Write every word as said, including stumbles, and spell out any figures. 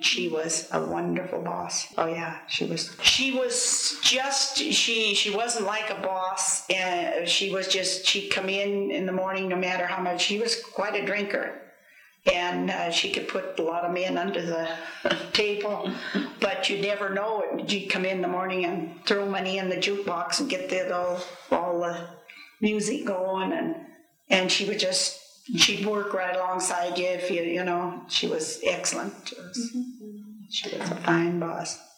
She was a wonderful boss. Oh yeah, she was. She was just, she she wasn't like a boss. And she was just, she'd come in in the morning no matter how much. She was quite a drinker. And uh, she could put a lot of men under the table, but you never know it. You'd come in the morning and throw money in the jukebox and get the all, all the music going, and and she would just, she'd work right alongside you if you, you know, she was excellent. She was, she was a fine boss.